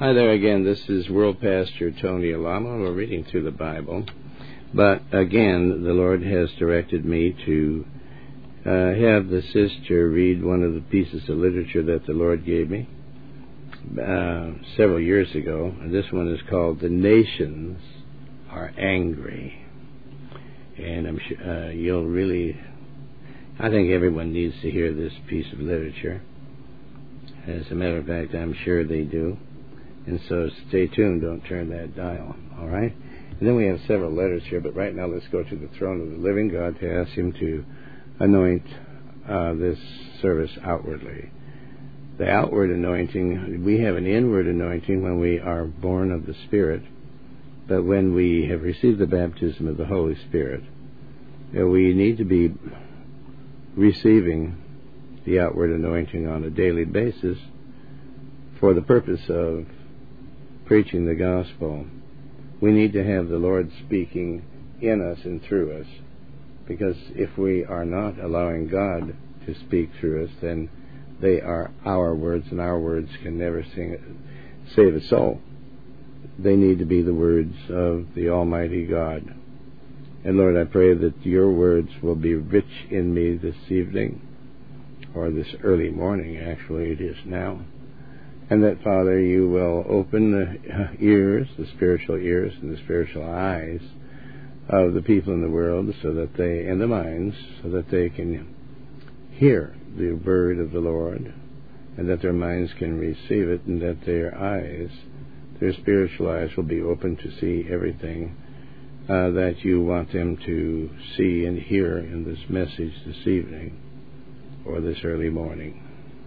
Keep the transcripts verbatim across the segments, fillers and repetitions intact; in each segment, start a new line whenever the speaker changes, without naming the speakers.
Hi there again. This is World Pastor Tony Alamo. We're reading through the Bible. But again, the Lord has directed me to uh, have the sister read one of the pieces of literature that the Lord gave me uh, several years ago. This one is called The Nations Are Angry. And I'm sure uh, you'll really, I think everyone needs to hear this piece of literature. As a matter of fact, I'm sure they do. And so stay tuned. Don't turn that dial. All right? And then we have several letters here, but right now let's go to the throne of the living God to ask Him to anoint uh, this service outwardly. The outward anointing, we have an inward anointing when we are born of the Spirit, but when we have received the baptism of the Holy Spirit, you know, we need to be receiving the outward anointing on a daily basis for the purpose of preaching the gospel. We need to have the Lord speaking in us and through us, because if we are not allowing God to speak through us, then they are our words, and our words can never sing, save a soul. They need to be the words of the Almighty God. And Lord, I pray that your words will be rich in me this evening, or this early morning, actually it is now. And that, Father, you will open the ears, the spiritual ears and the spiritual eyes of the people in the world, so that they, and the minds, so that they can hear the word of the Lord, and that their minds can receive it, and that their eyes, their spiritual eyes, will be open to see everything uh, that you want them to see and hear in this message this evening, or this early morning.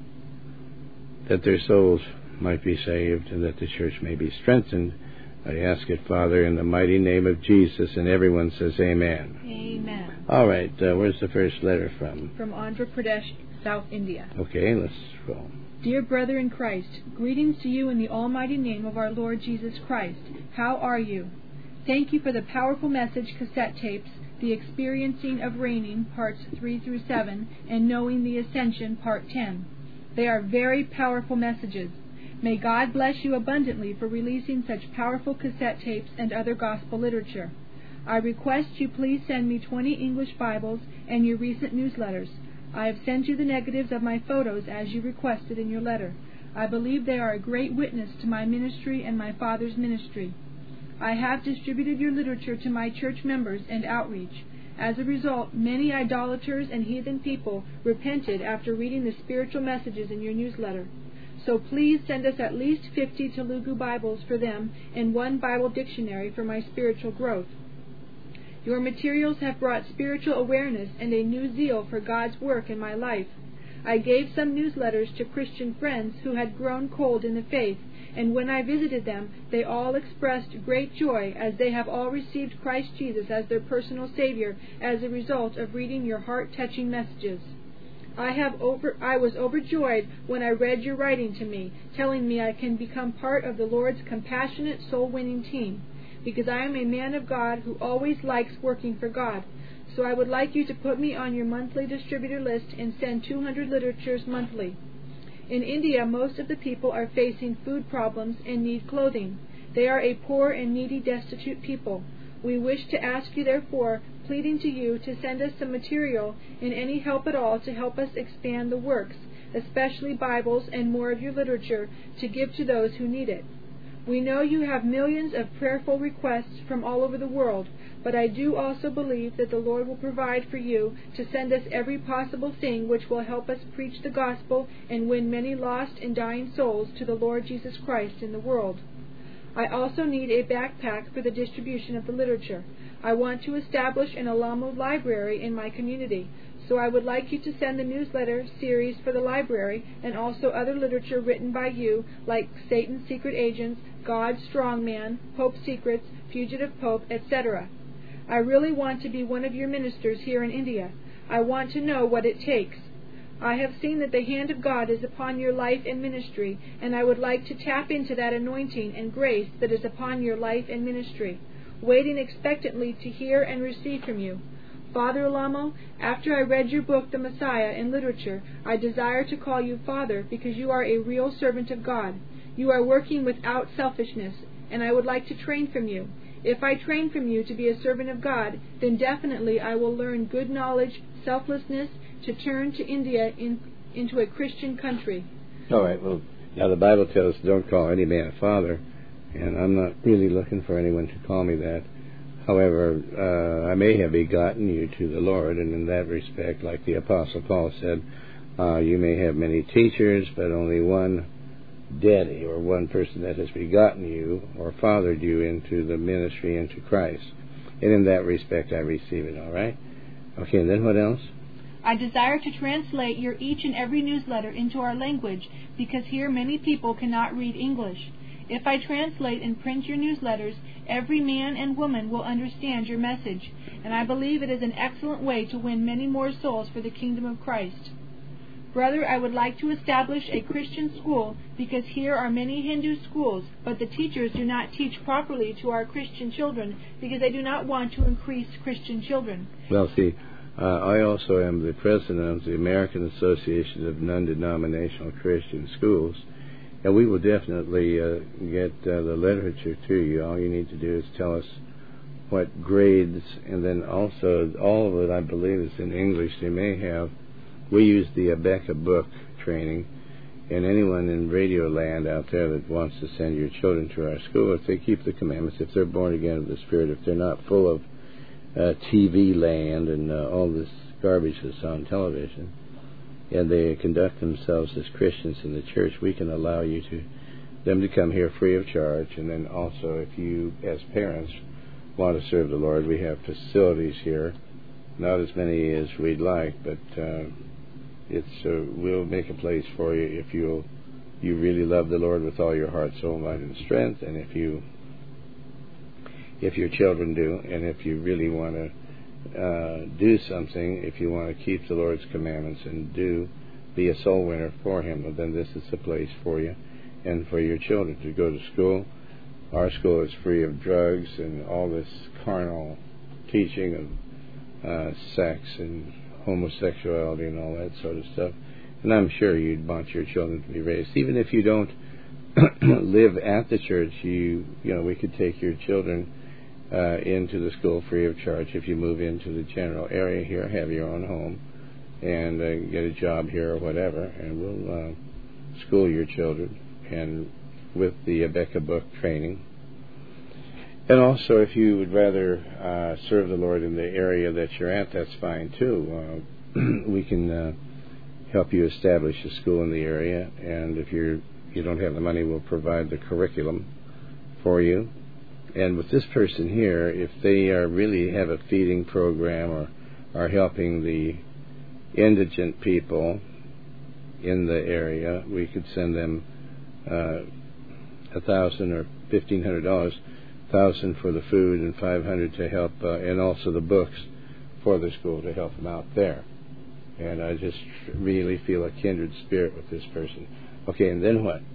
That their souls might be saved, and that the church may be strengthened. I ask it, Father, in the mighty name of Jesus, and everyone says amen.
Amen.
All right, uh, where's the first letter from?
From Andhra Pradesh, South India.
Okay, let's roll.
Dear brother in Christ, greetings to you in the almighty name of our Lord Jesus Christ. How are you? Thank you for the powerful message cassette tapes, The Experiencing of Reigning, parts three through seven, and Knowing the Ascension, part ten. They are very powerful messages. May God bless you abundantly for releasing such powerful cassette tapes and other gospel literature. I request you please send me twenty English Bibles and your recent newsletters. I have sent you the negatives of my photos as you requested in your letter. I believe they are a great witness to my ministry and my Father's ministry. I have distributed your literature to my church members and outreach. As a result, many idolaters and heathen people repented after reading the spiritual messages in your newsletter. So please send us at least fifty Telugu Bibles for them and one Bible dictionary for my spiritual growth. Your materials have brought spiritual awareness and a new zeal for God's work in my life. I gave some newsletters to Christian friends who had grown cold in the faith, and when I visited them, they all expressed great joy as they have all received Christ Jesus as their personal Savior as a result of reading your heart-touching messages. I have over, I was overjoyed when I read your writing to me, telling me I can become part of the Lord's compassionate soul-winning team, because I am a man of God who always likes working for God. So I would like you to put me on your monthly distributor list and send two hundred literatures monthly. In India, most of the people are facing food problems and need clothing. They are a poor and needy, destitute people. We wish to ask you, therefore, pleading to you to send us some material and any help at all to help us expand the works, especially Bibles and more of your literature, to give to those who need it. We know you have millions of prayerful requests from all over the world, but I do also believe that the Lord will provide for you to send us every possible thing which will help us preach the gospel and win many lost and dying souls to the Lord Jesus Christ in the world. I also need a backpack for the distribution of the literature. I want to establish an Alamo library in my community, so I would like you to send the newsletter series for the library and also other literature written by you, like Satan's Secret Agents, God's Strong Man, Pope Secrets, Fugitive Pope, et cetera. I really want to be one of your ministers here in India. I want to know what it takes. I have seen that the hand of God is upon your life and ministry, and I would like to tap into that anointing and grace that is upon your life and ministry, waiting expectantly to hear and receive from you. Father Alamo, after I read your book, The Messiah, in literature, I desire to call you Father because you are a real servant of God. You are working without selfishness, and I would like to train from you. If I train from you to be a servant of God, then definitely I will learn good knowledge, selflessness, to turn to India in, into a Christian country.
All right, well, now the Bible tells us don't call any man a father, and I'm not really looking for anyone to call me that. However, uh, I may have begotten you to the Lord, and in that respect, like the Apostle Paul said, uh, you may have many teachers, but only one daddy, or one person that has begotten you or fathered you into the ministry, into Christ. And in that respect, I receive it, all right? Okay, and then what else?
I desire to translate your each and every newsletter into our language, because here many people cannot read English. If I translate and print your newsletters, every man and woman will understand your message, and I believe it is an excellent way to win many more souls for the kingdom of Christ. Brother, I would like to establish a Christian school, because here are many Hindu schools, but the teachers do not teach properly to our Christian children, because they do not want to increase Christian children.
Well, see, uh, I also am the president of the American Association of Non-Denominational Christian Schools, and we will definitely uh, get uh, the literature to you. All you need to do is tell us what grades, and then also all of it, I believe, is in English. They may have. We use the Abeka book training, and anyone in Radio Land out there that wants to send your children to our school, if they keep the commandments, if they're born again of the Spirit, if they're not full of uh, T V land and uh, all this garbage that's on television, and they conduct themselves as Christians in the church, we can allow you to them to come here free of charge. And then also, if you, as parents, want to serve the Lord, we have facilities here, not as many as we'd like, but uh, it's uh, we'll make a place for you if you you really love the Lord with all your heart, soul, mind, and strength, and if you if your children do, and if you really want to uh, do something, if you want to keep the Lord's commandments and do be a soul winner for Him, well, then this is the place for you and for your children to go to school. Our school is free of drugs and all this carnal teaching of uh, sex and homosexuality and all that sort of stuff. And I'm sure you'd want your children to be raised. Even if you don't live at the church, you you know, we could take your children uh, into the school free of charge if you move into the general area here, have your own home, and uh, get a job here or whatever, and we'll uh, school your children, and with the Abeka book training. And also, if you would rather uh, serve the Lord in the area that you're at, that's fine too. Uh, we can uh, help you establish a school in the area, and if you're, you don't have the money, we'll provide the curriculum for you. And with this person here, if they are really have a feeding program or are helping the indigent people in the area, we could send them uh, a thousand or fifteen hundred dollars. Thousand for the food and five hundred to help, uh, and also the books for the school to help them out there. And I just really feel a kindred spirit with this person. Okay, and then what?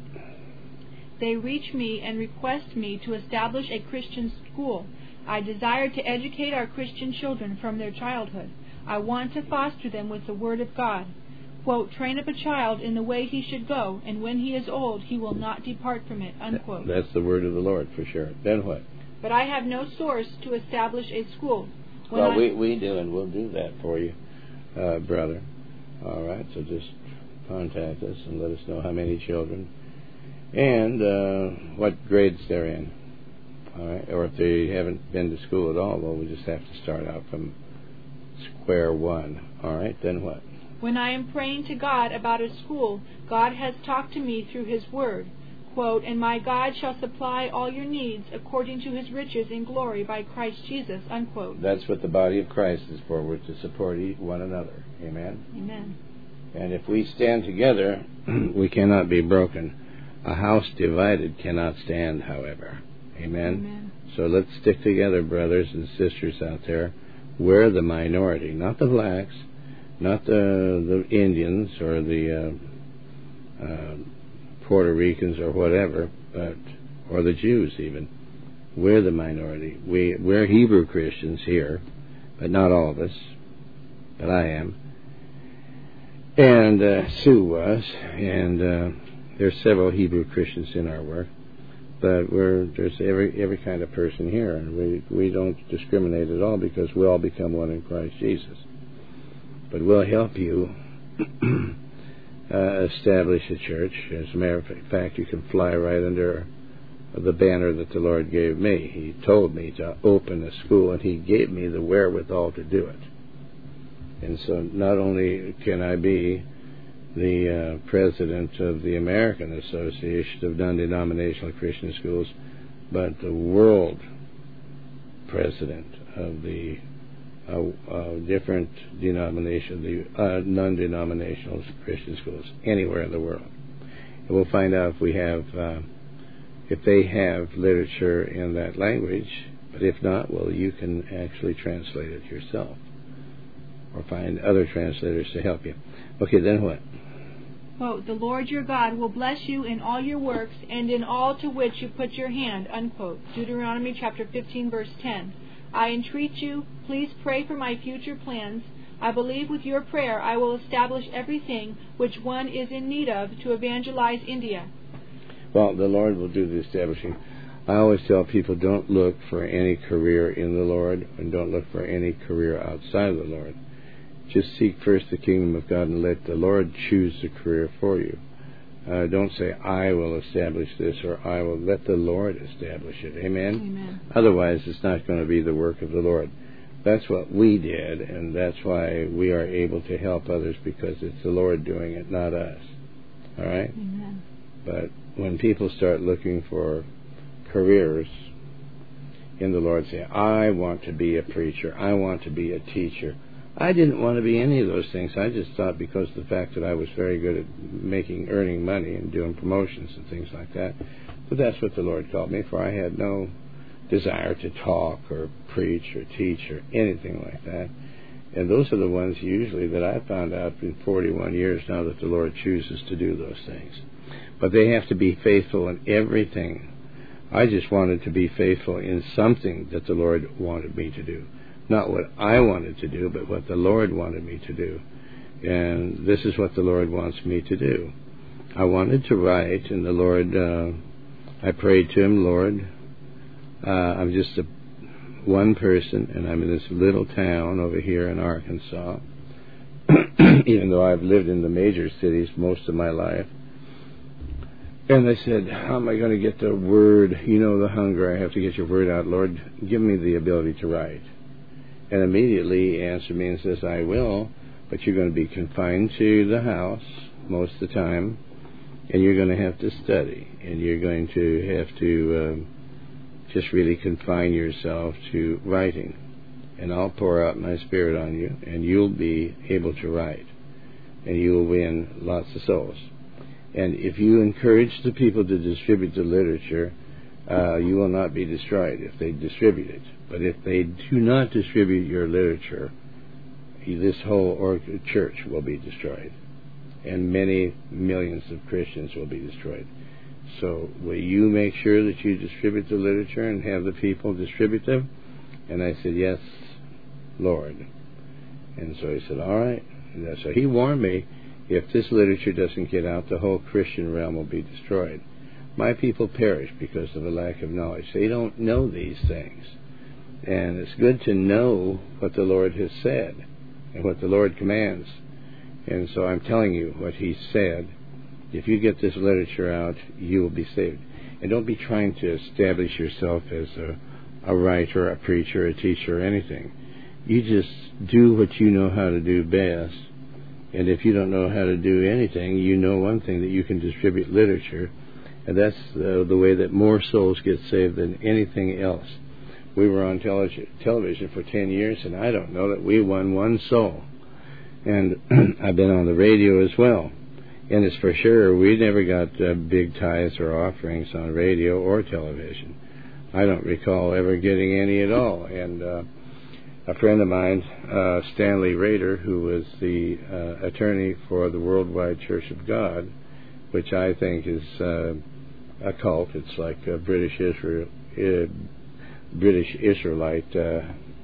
They reach me and request me to establish a Christian school. I desire to educate our Christian children from their childhood. I want to foster them with the Word of God. Quote, train up a child in the way he should go, and when he is old, he will not depart from it, unquote.
That's the word of the Lord, for sure. Then what?
But I have no source to establish a school. When
well,
I...
we, we do, and we'll do that for you, uh, brother. All right, so just contact us and let us know how many children and uh, what grades they're in. All right, or if they haven't been to school at all, well, we just have to start out from square one. All right, then what?
When I am praying to God about a school, God has talked to me through His Word. Quote, and my God shall supply all your needs according to His riches in glory by Christ Jesus, unquote.
That's what the body of Christ is for. We're to support one another. Amen?
Amen.
And if we stand together, we cannot be broken. A house divided cannot stand, however. Amen?
Amen.
So let's stick together, brothers and sisters out there. We're the minority, not the blacks, not the the Indians or the uh, uh, Puerto Ricans or whatever, but or the Jews even. We're the minority. We we're Hebrew Christians here, but not all of us. But I am, and uh, Sue was, and uh, there's several Hebrew Christians in our work, but we're there's every every kind of person here, and we we don't discriminate at all because we all become one in Christ Jesus. But we'll help you uh, establish a church. As a matter of fact, you can fly right under the banner that the Lord gave me. He told me to open a school, and He gave me the wherewithal to do it. And so not only can I be the uh, president of the American Association of Non-Denominational Christian Schools, but the world president of the uh, uh, different denomination, the uh, non-denominational Christian schools anywhere in the world. And we'll find out if we have, uh, if they have literature in that language. But if not, well, you can actually translate it yourself, or find other translators to help you. Okay, then what?
Quote, the Lord your God will bless you in all your works and in all to which you put your hand, unquote. Deuteronomy chapter fifteen, verse ten. I entreat you, please pray for my future plans. I believe with your prayer I will establish everything which one is in need of to evangelize India.
Well, the Lord will do the establishing. I always tell people, don't look for any career in the Lord, and don't look for any career outside of the Lord. Just seek first the kingdom of God and let the Lord choose the career for you. Uh, don't say, I will establish this, or I will. Let the Lord establish it. Amen?
Amen.
Otherwise, it's not going to be the work of the Lord. That's what we did, and that's why we are able to help others, because it's the Lord doing it, not us. All right?
Amen.
But when people start looking for careers in the Lord, say, I want to be a preacher, I want to be a teacher. I didn't want to be any of those things. I just thought because of the fact that I was very good at making, earning money and doing promotions and things like that. But that's what the Lord called me for. I had no desire to talk or preach or teach or anything like that. And those are the ones usually that I found out in forty-one years now that the Lord chooses to do those things. But they have to be faithful in everything. I just wanted to be faithful in something that the Lord wanted me to do. Not what I wanted to do, but what the Lord wanted me to do. And this is what the Lord wants me to do. I wanted to write, and the Lord, uh, I prayed to Him, Lord, uh, I'm just a, one person, and I'm in this little town over here in Arkansas, even though I've lived in the major cities most of my life. And I said, how am I going to get the word? You know the hunger. I have to get your word out. Lord, give me the ability to write. And immediately he answered me and says, I will, but you're going to be confined to the house most of the time, and you're going to have to study, and you're going to have to um, just really confine yourself to writing. And I'll pour out my Spirit on you, and you'll be able to write, and you'll win lots of souls. And if you encourage the people to distribute the literature, uh, you will not be destroyed if they distribute it. But if they do not distribute your literature, this whole or- church will be destroyed. And many millions of Christians will be destroyed. So will you make sure that you distribute the literature and have the people distribute them? And I said, yes, Lord. And so he said, all right. And so he warned me, if this literature doesn't get out, the whole Christian realm will be destroyed. My people perish because of a lack of knowledge. They don't know these things. And it's good to know what the Lord has said and what the Lord commands. And so I'm telling you what He said. If you get this literature out, you will be saved. And don't be trying to establish yourself as a, a writer, a preacher, a teacher, or anything. You just do what you know how to do best. And if you don't know how to do anything, you know one thing, that you can distribute literature. And that's uh, the way that more souls get saved than anything else. We were on tele- television for ten years, and I don't know that we won one soul. And I've been on the radio as well. And it's for sure we never got uh, big tithes or offerings on radio or television. I don't recall ever getting any at all. And uh, a friend of mine, uh, Stanley Rader, who was the uh, attorney for the Worldwide Church of God, which I think is uh, a cult. It's like a British Israel, uh, British Israelite uh,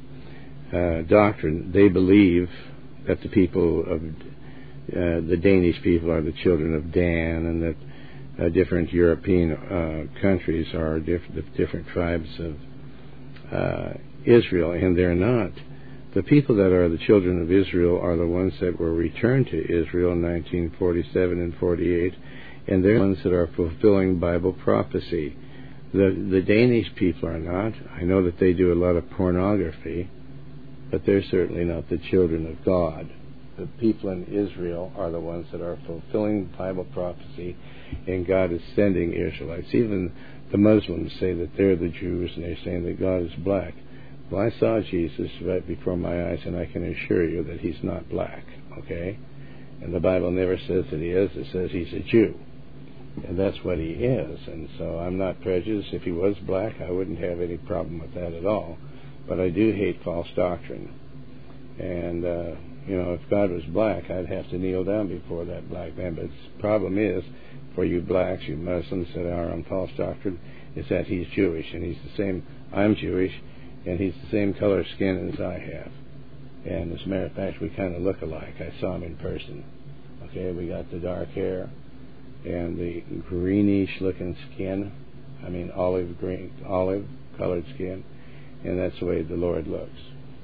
uh, doctrine. They believe that the people of uh, the Danish people are the children of Dan, and that uh, different European uh, countries are diff- the different tribes of uh, Israel, and they're not. The people that are the children of Israel are the ones that were returned to Israel in nineteen forty-seven and forty-eight, and they're the ones that are fulfilling Bible prophecy. The, the Danish people are not. I know that they do a lot of pornography, but they're certainly not the children of God. The people in Israel are the ones that are fulfilling Bible prophecy, and God is sending Israelites. Even the Muslims say that they're the Jews, and they're saying that God is black. Well, I saw Jesus right before my eyes, and I can assure you that he's not black, okay? And the Bible never says that he is. It says he's a Jew. And that's what he is. And so I'm not prejudiced. If he was black, I wouldn't have any problem with that at all. But I do hate false doctrine. And, uh, you know, if God was black, I'd have to kneel down before that black man. But the problem is, for you blacks, you Muslims that are on false doctrine, is that he's Jewish. And he's the same, I'm Jewish, and he's the same color skin as I have. And as a matter of fact, we kind of look alike. I saw him in person. Okay, we got the dark hair and the greenish-looking skin. I mean, olive green, olive-colored skin. And that's the way the Lord looks.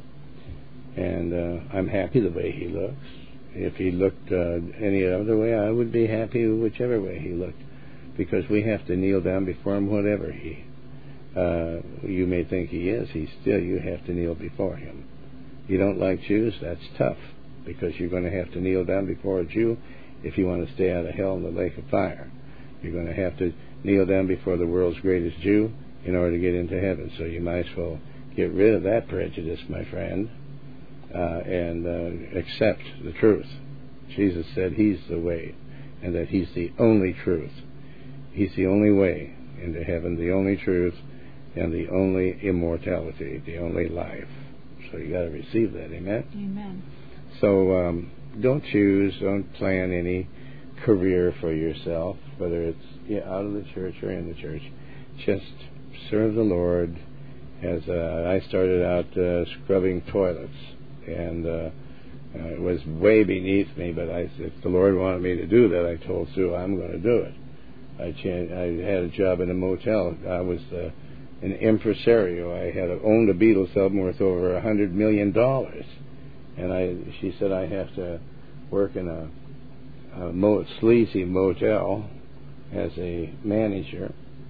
And uh, I'm happy the way he looks. If he looked uh, any other way, I would be happy whichever way he looked, because we have to kneel down before him whatever he, uh, you may think he is. He's still, you have to kneel before him. You don't like Jews? That's tough, because you're going to have to kneel down before a Jew if you want to stay out of hell in the lake of fire. You're going to have to kneel down before the world's greatest Jew in order to get into heaven. So you might as well get rid of that prejudice, my friend, uh, and uh, accept the truth. Jesus said he's the way, and that he's the only truth. He's the only way into heaven, the only truth, and the only immortality, the only life. So you got to receive that, amen?
Amen.
So um, don't choose, don't plan any career for yourself, whether it's yeah, out of the church or in the church. Just serve the Lord. As uh, I started out uh, scrubbing toilets, and uh, uh, it was way beneath me, but I, if the Lord wanted me to do that, I told Sue I'm going to do it. I, changed, I had a job in a motel. I was uh, an impresario. I had owned a Beatles album worth over a hundred million dollars, and I. She said I have to work in a, a mo- sleazy motel as a manager,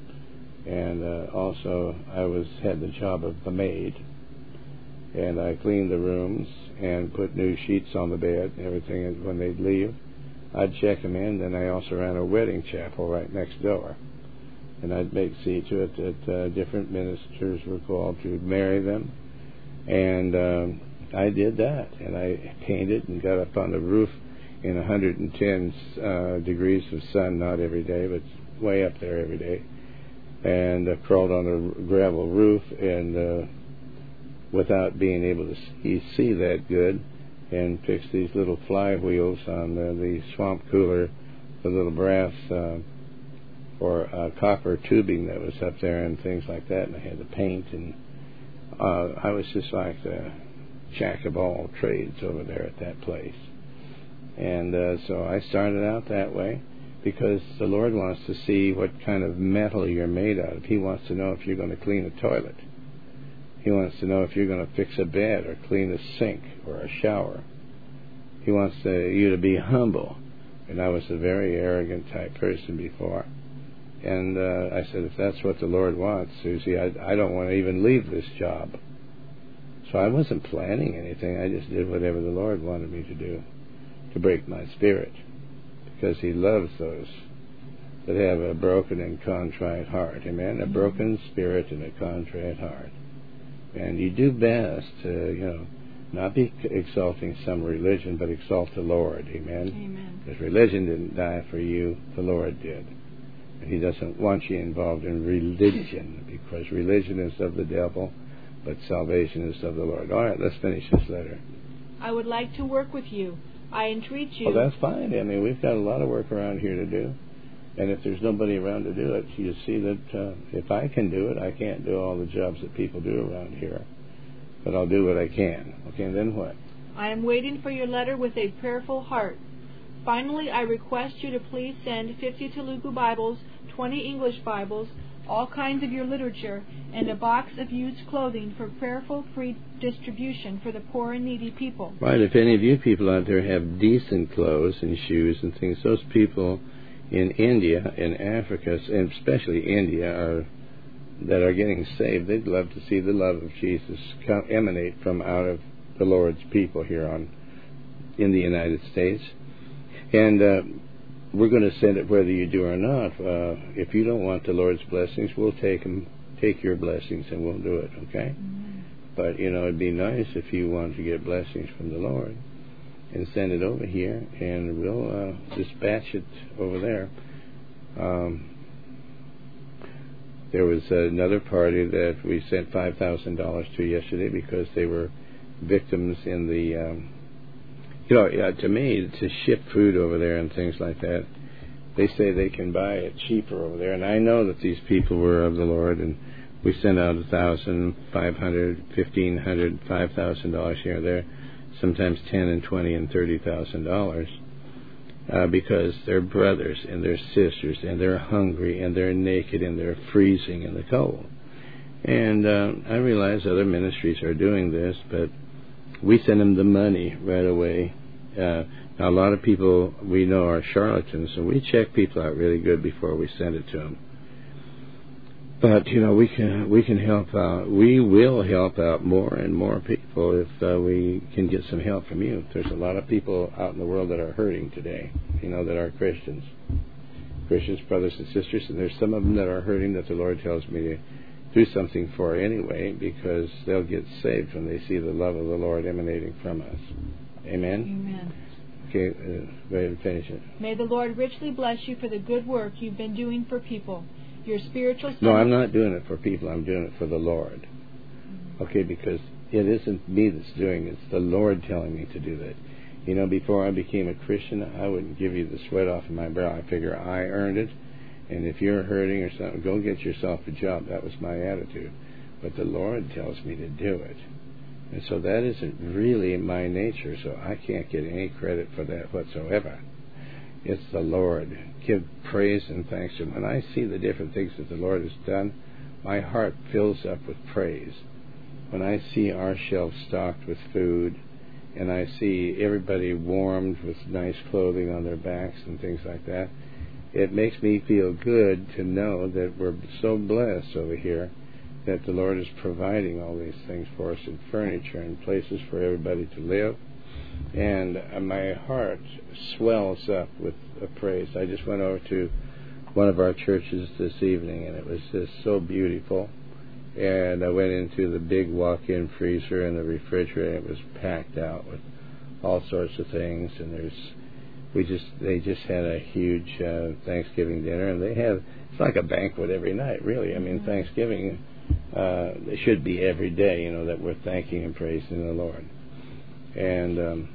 and uh, also I was had the job of the maid, and I cleaned the rooms and put new sheets on the bed and everything. And when they'd leave, I'd check them in. Then I also ran a wedding chapel right next door, and I'd make see to it that uh, different ministers were called to marry them, and um, I did that, and I painted and got up on the roof in one hundred ten uh, degrees of sun, not every day, but way up there every day, and uh, crawled on a gravel roof, and uh, without being able to see, see that good, and fixed these little fly wheels on uh, the swamp cooler, the little brass uh, or uh, copper tubing that was up there and things like that, and I had to paint, and uh, I was just like the jack of all trades over there at that place. And uh, so I started out that way, because the Lord wants to see what kind of metal you're made out of. He wants to know if you're going to clean a toilet. He wants to know if you're going to fix a bed or clean a sink or a shower. He wants to, you to be humble. And I was a very arrogant type person before. And uh, I said, if that's what the Lord wants, Susie, I, I don't want to even leave this job. So I wasn't planning anything. I just did whatever the Lord wanted me to do to break my spirit, because he loves those that have a broken and contrite heart. Amen? A broken spirit and a contrite heart. And you do best to, you know, not be exalting some religion, but exalt the Lord. Amen?
Amen.
Because religion didn't die for you, the Lord did. And he doesn't want you involved in religion, because religion is of the devil, but salvation is of the Lord. All right, let's finish this letter.
I would like to work with you. I entreat you.
Well, that's fine. I mean, we've got a lot of work around here to do. And if there's nobody around to do it, you see that uh, if I can do it, I can't do all the jobs that people do around here. But I'll do what I can. Okay, and then what?
I am waiting for your letter with a prayerful heart. Finally, I request you to please send fifty Telugu Bibles, twenty English Bibles, all kinds of your literature, and a box of used clothing for prayerful free distribution for the poor and needy people.
Right, if any of you people out there have decent clothes and shoes and things, those people in India, in Africa, and especially India, are that are getting saved, they'd love to see the love of Jesus come, emanate from out of the Lord's people here on in the United States. And uh, we're going to send it whether you do or not. Uh, if you don't want the Lord's blessings, we'll take them, take your blessings, and we'll do it, okay? Mm-hmm. But, you know, it'd be nice if you want to get blessings from the Lord and send it over here, and we'll uh, dispatch it over there. Um, there was another party that we sent five thousand dollars to yesterday because they were victims in the... Um, You know, yeah, to me, to ship food over there and things like that, they say they can buy it cheaper over there. And I know that these people were of the Lord, and we sent out a thousand, five hundred, fifteen hundred, five thousand dollars here or there, sometimes ten and twenty and thirty thousand dollars, uh, because they're brothers and they're sisters and they're hungry and they're naked and they're freezing in the cold. And uh, I realize other ministries are doing this, but we send them the money right away. Uh, now, a lot of people we know are charlatans, so we check people out really good before we send it to them. But, you know, we can we can help out. We will help out more and more people if uh, we can get some help from you. There's a lot of people out in the world that are hurting today, you know, that are Christians. Christians, brothers and sisters, and there's some of them that are hurting that the Lord tells me to do something for anyway, because they'll get saved when they see the love of the Lord emanating from us. Amen?
Amen.
Okay, uh, go ahead and finish it.
May the Lord richly bless you for the good work you've been doing for people. Your spiritual son...
No, I'm not doing it for people. I'm doing it for the Lord. Okay, because it isn't me that's doing it. It's the Lord telling me to do that. You know, before I became a Christian, I wouldn't give you the sweat off of my brow. I figure I earned it. And if you're hurting or something, go get yourself a job. That was my attitude. But the Lord tells me to do it. And so that isn't really my nature, so I can't get any credit for that whatsoever. It's the Lord. Give praise and thanks to Him. When I see the different things that the Lord has done, my heart fills up with praise. When I see our shelves stocked with food, and I see everybody warmed with nice clothing on their backs and things like that, it makes me feel good to know that we're so blessed over here that the Lord is providing all these things for us in furniture and places for everybody to live. And my heart swells up with praise. I just went over to one of our churches this evening, and it was just so beautiful. And I went into the big walk-in freezer and the refrigerator, and it was packed out with all sorts of things. And there's We just they just had a huge uh, Thanksgiving dinner, and they have it's like a banquet every night, really. I mean, mm-hmm. Thanksgiving uh, it should be every day, you know, that we're thanking and praising the Lord. And um,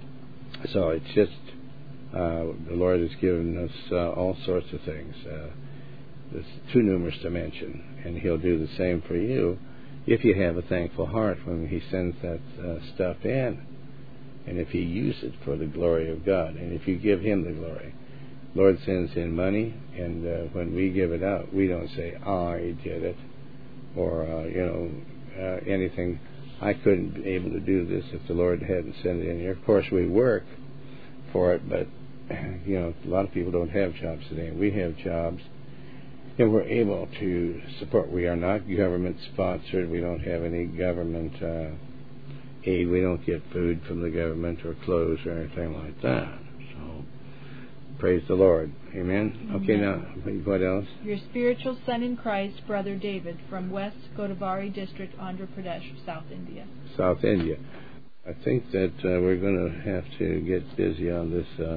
so it's just uh, the Lord has given us uh, all sorts of things. Uh, it's too numerous to mention, and He'll do the same for you if you have a thankful heart when He sends that uh, stuff in. And if you use it for the glory of God, and if you give Him the glory. Lord sends in money, and uh, when we give it out, we don't say, I did it, or, uh, you know, uh, anything. I couldn't be able to do this if the Lord hadn't sent it in here. Of course, we work for it, but, you know, a lot of people don't have jobs today. We have jobs, and we're able to support. We are not government-sponsored. We don't have any government uh aid. We don't get food from the government or clothes or anything like that. So, praise the Lord. Amen? Amen. Okay, now, what else?
Your spiritual son in Christ, Brother David, from West Godavari District, Andhra Pradesh, South India.
South India. I think that uh, we're going to have to get busy on this uh,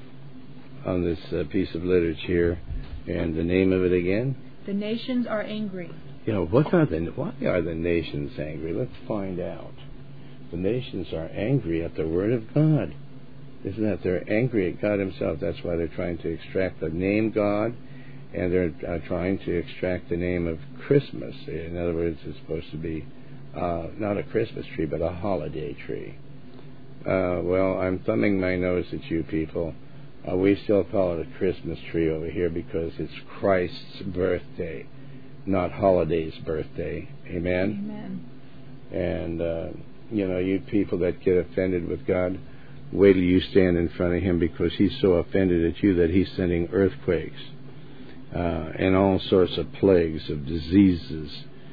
on this uh, piece of literature here. And the name of it again?
The nations are angry.
You know, what are the, why are the nations angry? Let's find out. The nations are angry at the Word of God. Isn't that? They're angry at God Himself. That's why they're trying to extract the name God, and they're uh, trying to extract the name of Christmas. In other words, it's supposed to be uh, not a Christmas tree, but a holiday tree. Uh, well, I'm thumbing my nose at you people Uh, we still call it a Christmas tree over here because it's Christ's birthday, not Holiday's birthday. Amen?
Amen.
And, uh, you know, you people that get offended with God, wait till you stand in front of Him, because He's so offended at you that He's sending earthquakes uh, and all sorts of plagues of diseases,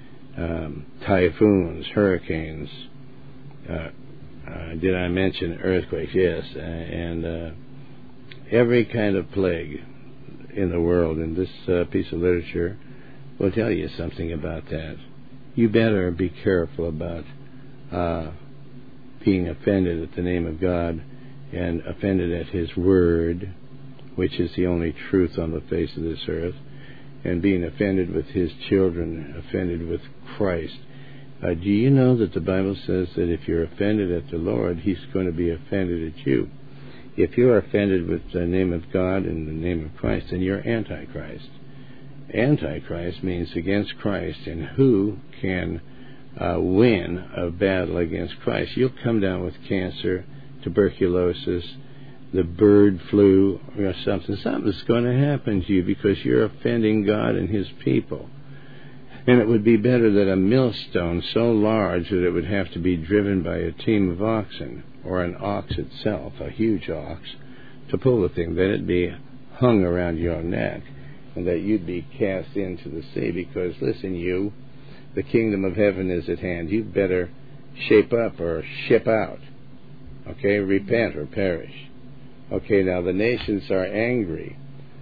um, typhoons, hurricanes. Uh, uh, did I mention earthquakes? Yes. Uh, and uh, every kind of plague in the world. And this uh, piece of literature will tell you something about that. You better be careful about uh, being offended at the name of God and offended at His Word, which is the only truth on the face of this earth, and being offended with His children, offended with Christ. Uh, do you know that the Bible says that if you're offended at the Lord, He's going to be offended at you? If you're offended with the name of God and the name of Christ, then you're Antichrist. Antichrist means against Christ, and who can uh, win a battle against Christ? You'll come down with cancer, tuberculosis, the bird flu, or something. Something's going to happen to you because you're offending God and His people. And it would be better that a millstone so large that it would have to be driven by a team of oxen, or an ox itself, a huge ox, to pull the thing, than it be hung around your neck, and that you'd be cast into the sea. Because, listen, you, the kingdom of heaven is at hand. You'd better shape up or ship out. Okay, repent or perish. Okay, now the nations are angry.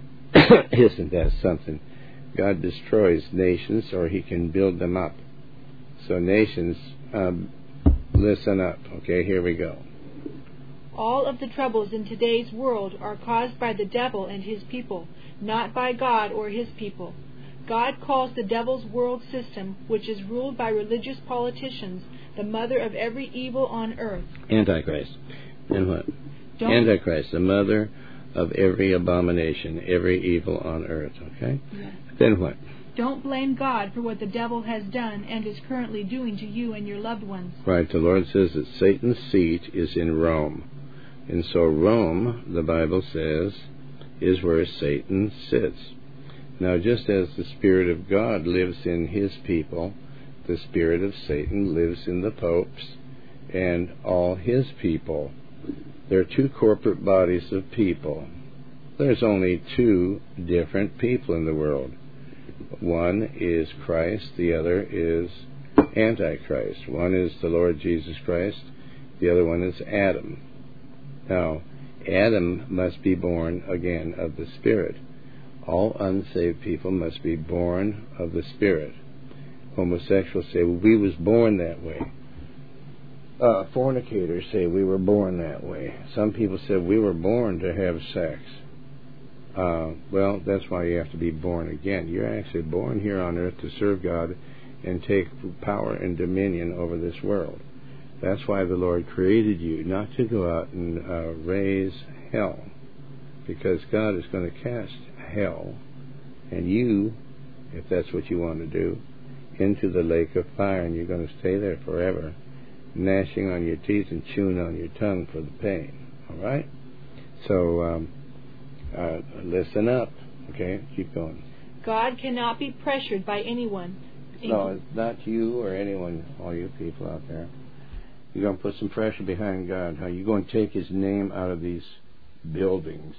Isn't that something? God destroys nations, or He can build them up. So nations, um, listen up. Okay, here we go.
All of the troubles in today's world are caused by the devil and his people, not by God or His people. God calls the devil's world system, which is ruled by religious politicians, the mother of every evil on earth.
Antichrist. And what?
Don't
Antichrist, the mother of every abomination, every evil on earth. Okay?
Yes.
Then what?
Don't blame God for what the devil has done and is currently doing to you and your loved ones.
Right. The Lord says that Satan's seat is in Rome. And so Rome, the Bible says, is where Satan sits. Now, just as the Spirit of God lives in His people, the spirit of Satan lives in the popes and all his people. There are two corporate bodies of people. There's only two different people in the world. One is Christ, the other is Antichrist. One is the Lord Jesus Christ, the other one is Adam. Now, Adam must be born again of the Spirit. All unsaved people must be born of the Spirit. Homosexuals say, well, we was born that way. Uh, fornicators say we were born that way. Some people say we were born to have sex. Uh, well, that's why you have to be born again. You're actually born here on earth to serve God and take power and dominion over this world. That's why the Lord created you, not to go out and uh, raise hell, because God is going to cast hell, and you, if that's what you want to do, into the lake of fire, and you're going to stay there forever, gnashing on your teeth and chewing on your tongue for the pain. All right? So, um, uh, listen up. Okay? Keep going.
God cannot be pressured by anyone.
No, it's not you or anyone, all you people out there. You're going to put some pressure behind God. How you going to take His name out of these buildings?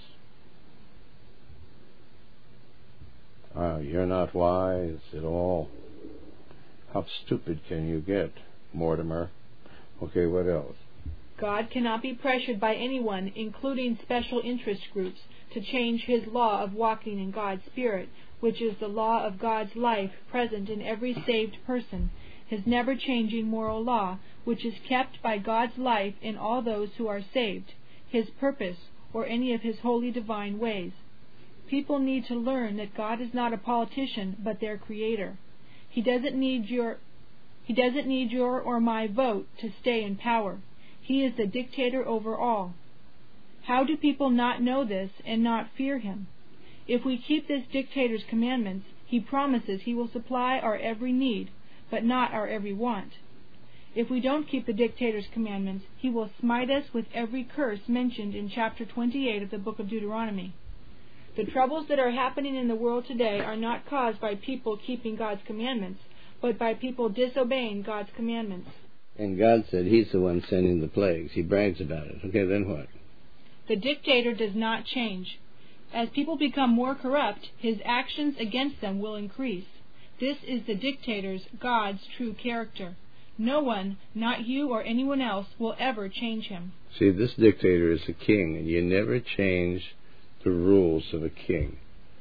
Uh, you're not wise at all. How stupid can you get, Mortimer? Okay, what else?
God cannot be pressured by anyone, including special interest groups, to change His law of walking in God's Spirit, which is the law of God's life present in every saved person, His never-changing moral law, which is kept by God's life in all those who are saved, His purpose, or any of His holy divine ways. People need to learn that God is not a politician, but their Creator. He doesn't need your He doesn't need your or my vote to stay in power. He is the dictator over all. How do people not know this and not fear Him? If we keep this dictator's commandments, He promises He will supply our every need, but not our every want. If we don't keep the dictator's commandments, he will smite us with every curse mentioned in chapter twenty-eight of the book of Deuteronomy. The troubles that are happening in the world today are not caused by people keeping God's commandments, but by people disobeying God's commandments.
And God said He's the one sending the plagues. He brags about it. Okay, then what?
The dictator does not change. As people become more corrupt, his actions against them will increase. This is the dictator's, God's, true character. No one, not you or anyone else, will ever change him.
See, this dictator is a king, and you never change the rules of a king.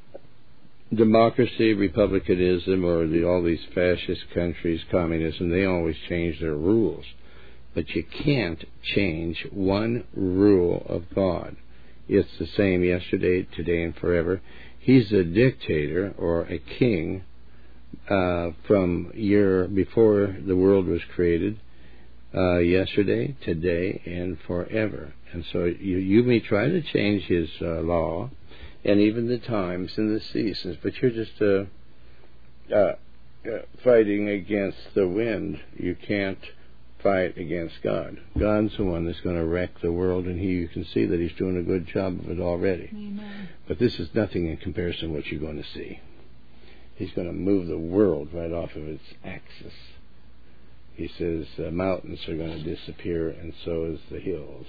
Democracy, republicanism, or the, all these fascist countries, communism, they always change their rules. But you can't change one rule of God. It's the same yesterday, today, and forever. He's a dictator or a king uh, from year before the world was created, uh, yesterday, today, and forever. And so you, you may try to change His uh, law and even the times and the seasons, but you're just uh, uh, uh, fighting against the wind. You can't fight against God. God's the one that's going to wreck the world, and He, you can see that He's doing a good job of it already.
Amen.
But this is nothing in comparison to what you're going to see. He's going to move the world right off of its axis. He says uh, mountains are going to disappear, and so is the hills.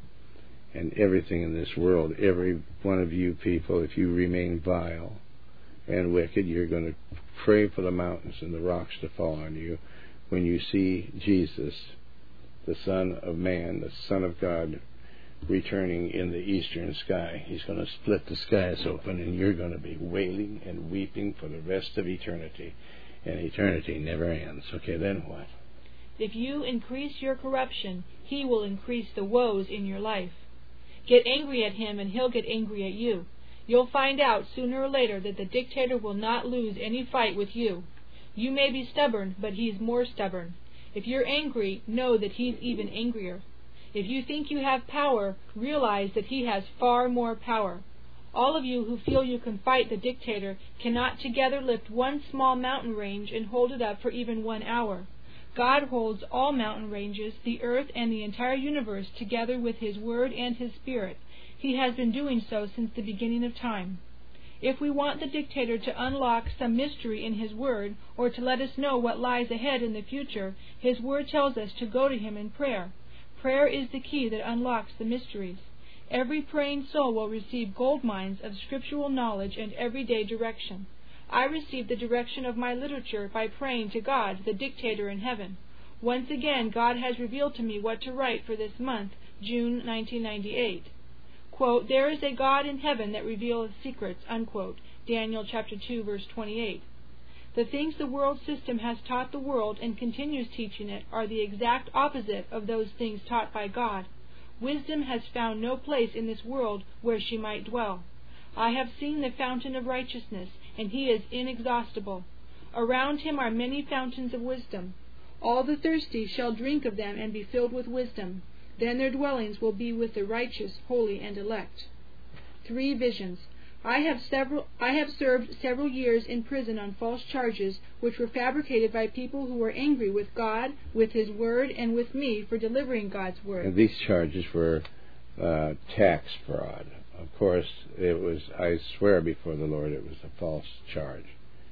And everything in this world, every one of you people, if you remain vile and wicked, you're going to pray for the mountains and the rocks to fall on you when you see Jesus, the Son of Man, the Son of God, returning in the eastern sky. He's going to split the skies open, and you're going to be wailing and weeping for the rest of eternity. And eternity never ends. Okay, then what?
If you increase your corruption, He will increase the woes in your life. Get angry at Him, and He'll get angry at you. You'll find out sooner or later that the dictator will not lose any fight with you. You may be stubborn, but he's more stubborn. If you're angry, know that he's even angrier. If you think you have power, realize that he has far more power. All of you who feel you can fight the dictator cannot together lift one small mountain range and hold it up for even one hour. God holds all mountain ranges, the earth, and the entire universe together with His Word and His Spirit. He has been doing so since the beginning of time. If we want the dictator to unlock some mystery in his Word, or to let us know what lies ahead in the future, His Word tells us to go to Him in prayer. Prayer is the key that unlocks the mysteries. Every praying soul will receive gold mines of scriptural knowledge and everyday direction. I received the direction of my literature by praying to God, the dictator in heaven. Once again, God has revealed to me what to write for this month, June nineteen ninety-eight. Quote, "There is a God in heaven that reveals secrets," unquote, Daniel chapter two, verse twenty-eight. The things the world system has taught the world and continues teaching it are the exact opposite of those things taught by God. Wisdom has found no place in this world where she might dwell. I have seen the fountain of righteousness, and He is inexhaustible. Around Him are many fountains of wisdom. All the thirsty shall drink of them and be filled with wisdom. Then their dwellings will be with the righteous, holy, and elect. Three visions. I have several I have served several years in prison on false charges which were fabricated by people who were angry with God, with His Word, and with me for delivering God's Word.
And these charges were uh, tax fraud. Of course, it was, I swear before the Lord, it was a false charge.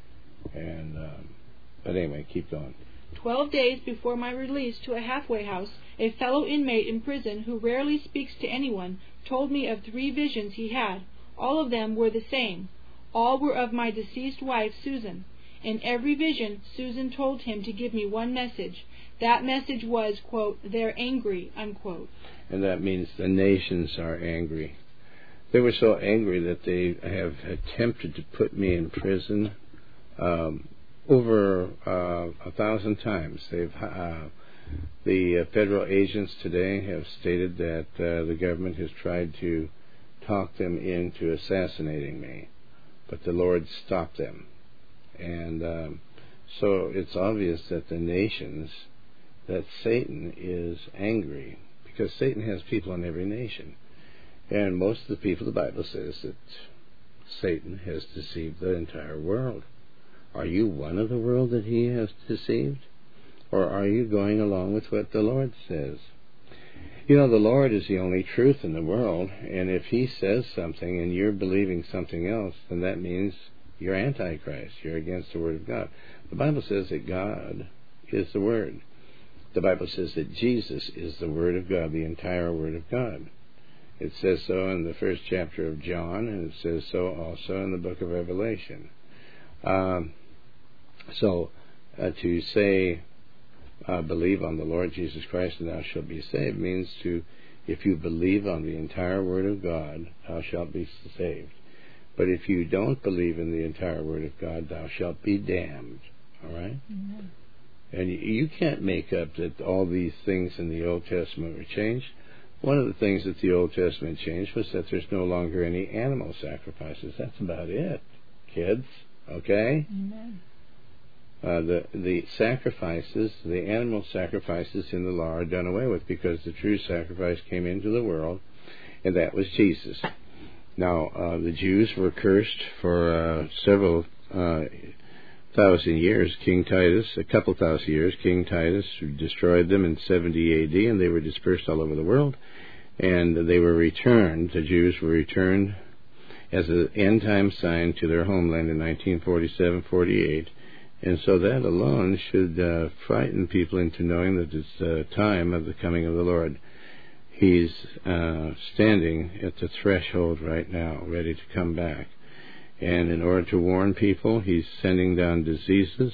And um, but anyway, keep going.
Twelve days before my release to a halfway house, a fellow inmate in prison who rarely speaks to anyone told me of three visions he had. All of them were the same. All were of my deceased wife, Susan. In every vision, Susan told him to give me one message. That message was, quote, "They're angry," unquote.
And that means the nations are angry. They were so angry that they have attempted to put me in prison um, over uh, a thousand times. They've uh, the uh, federal agents today have stated that uh, the government has tried to talk them into assassinating me, but the Lord stopped them. And um, so it's obvious that the nations, that Satan is angry, because Satan has people in every nation. And most of the people, the Bible says that Satan has deceived the entire world. Are you one of the world that he has deceived? or are you going along with what the Lord says? You know, the Lord is the only truth in the world, and if He says something and you're believing something else, then that means you're Antichrist. You're against the Word of God. The Bible says that God is the Word. The Bible says that Jesus is the Word of God, the entire Word of God. It says so in the first chapter of John, and it says so also in the book of Revelation. Um, so, uh, to say, uh, believe on the Lord Jesus Christ and thou shalt be saved, means to, if you believe on the entire Word of God, thou shalt be saved. But if you don't believe in the entire Word of God, thou shalt be damned. All right? Mm-hmm. And you can't make up that all these things in the Old Testament were changed. One of the things that the Old Testament changed was that there's no longer any animal sacrifices. That's about it, kids. Okay?
Amen.
Uh, the the sacrifices, the animal sacrifices in the law are done away with because the true sacrifice came into the world, and that was Jesus. Now, uh, the Jews were cursed for uh, several uh, thousand years. King Titus, a couple thousand years, King Titus destroyed them in seventy A D, and they were dispersed all over the world. And they were returned, the Jews were returned as an end-time sign to their homeland in nineteen forty-seven forty-eight. And so that alone should uh, frighten people into knowing that it's uh, time of the coming of the Lord. He's uh, standing at the threshold right now, ready to come back. And in order to warn people, He's sending down diseases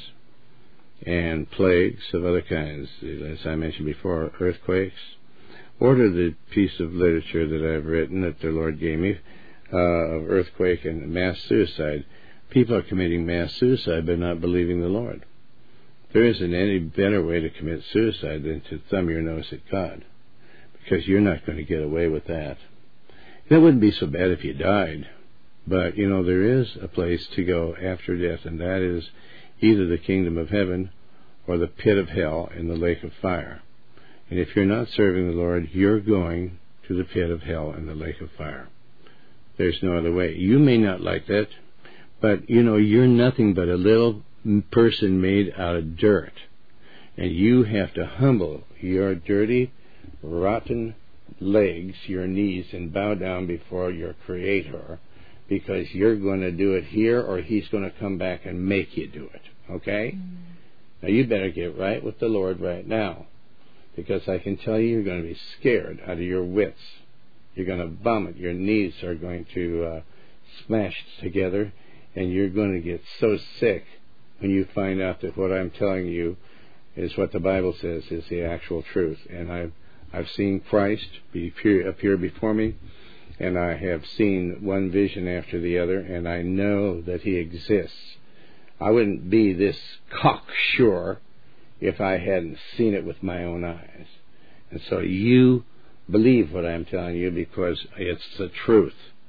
and plagues of other kinds. As I mentioned before, earthquakes. Order the piece of literature that I've written that the Lord gave me uh, of earthquake and mass suicide. People are committing mass suicide by not believing the Lord. There isn't any better way to commit suicide than to thumb your nose at God, because you're not going to get away with that. It wouldn't be so bad if you died, but, you know, there is a place to go after death, and that is either the kingdom of heaven or the pit of hell in the lake of fire. And if you're not serving the Lord, you're going to the pit of hell and the lake of fire. There's no other way. You may not like that, but, you know, you're nothing but a little person made out of dirt. And you have to humble your dirty, rotten legs, your knees, and bow down before your Creator, because you're going to do it here or He's going to come back and make you do it. Okay? Mm. Now, you better get right with the Lord right now, because I can tell you you're going to be scared out of your wits. You're going to vomit. Your knees are going to uh, smash together, and you're going to get so sick when you find out that what I'm telling you is what the Bible says is the actual truth. And I've, I've seen Christ be appear, appear before me, and I have seen one vision after the other, and I know that He exists. I wouldn't be this cocksure if I hadn't seen it with my own eyes. And so you believe what I'm telling you because it's the truth.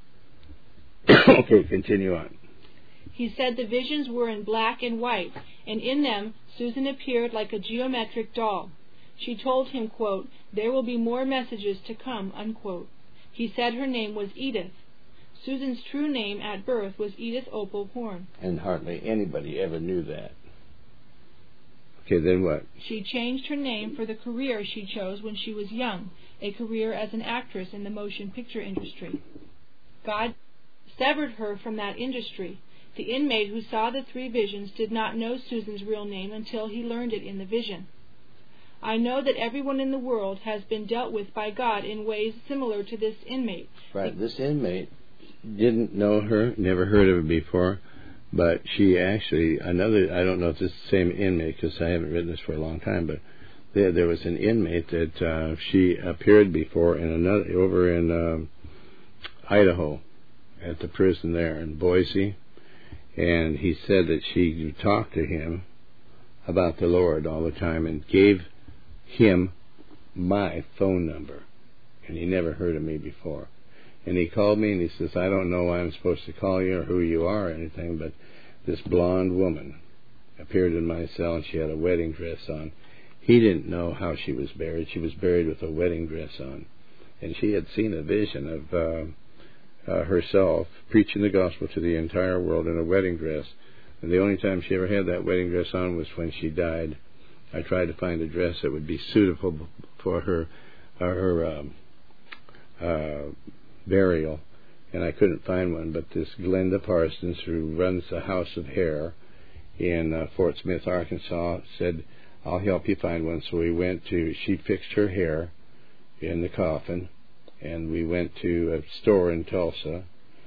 Okay, continue on.
He said the visions were in black and white, and in them Susan appeared like a geometric doll. She told him, quote, "There will be more messages to come," unquote. He said her name was Edith. Susan's true name at birth was Edith Opal Horn.
And hardly anybody ever knew that. Okay, then what?
She changed her name for the career she chose when she was young, a career as an actress in the motion picture industry. God severed her from that industry. The inmate who saw the three visions did not know Susan's real name until he learned it in the vision. I know that everyone in the world has been dealt with by God in ways similar to this inmate.
Right, this inmate didn't know her, never heard of her before, but she actually, another, I don't know if it's the same inmate because I haven't written this for a long time, but there, there was an inmate that uh, she appeared before in another, over in uh, Idaho at the prison there in Boise, and he said that she talked to him about the Lord all the time and gave him my phone number, and he never heard of me before. And he called me and he says, "I don't know why I'm supposed to call you or who you are or anything, but this blonde woman appeared in my cell and she had a wedding dress on." He didn't know how she was buried. She was buried with a wedding dress on. And she had seen a vision of uh, uh, herself preaching the gospel to the entire world in a wedding dress. And the only time she ever had that wedding dress on was when she died I tried to find a dress that would be suitable for her, uh, her um, uh, burial, and I couldn't find one. But this Glenda Parsons, who runs the House of Hair in uh, Fort Smith, Arkansas, said, I'll help you find one. So we went to, she fixed her hair in the coffin, and we went to a store in Tulsa.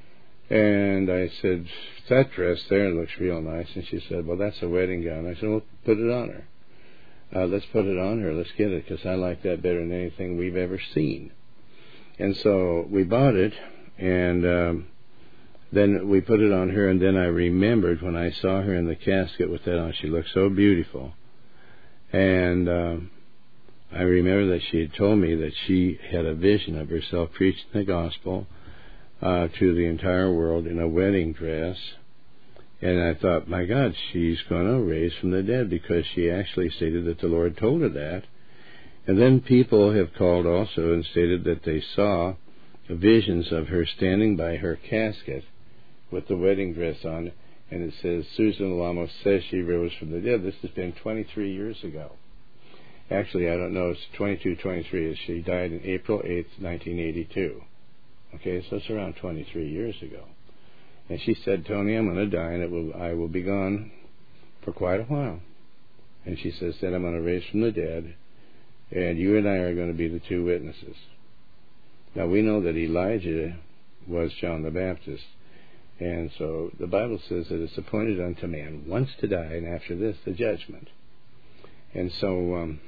And I said, that dress there looks real nice. And she said, well, that's a wedding gown. I said, well, put it on her. Uh, let's put it on her. Let's get it, because I like that better than anything we've ever seen. And so we bought it, and um, then we put it on her, and then I remembered when I saw her in the casket with that on, she looked so beautiful. And um, I remember that she had told me that she had a vision of herself preaching the gospel uh, to the entire world in a wedding dress. And I thought, my God, she's going to raise from the dead, because she actually stated that the Lord told her that. And then people have called also and stated that they saw visions of her standing by her casket with the wedding dress on, and it says, Susan Alamo says she rose from the dead. This has been twenty-three years ago. Actually, I don't know, it's twenty-two, twenty-three. She died on April eighth, nineteen eighty-two. Okay, so it's around twenty-three years ago. And she said, Tony, I'm going to die, and it will, I will be gone for quite a while. And she says, then I'm going to raise from the dead, and you and I are going to be the two witnesses. Now, we know that Elijah was John the Baptist. And so the Bible says that it's appointed unto man once to die, and after this, the judgment. And so um,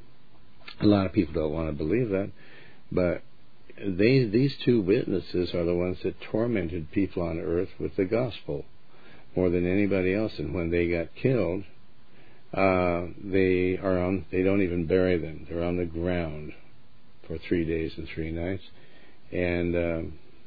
a lot of people don't want to believe that, but They, these two witnesses are the ones that tormented people on earth with the gospel more than anybody else. And when they got killed, uh, they are on. They don't even bury them. They're on the ground for three days and three nights, and uh,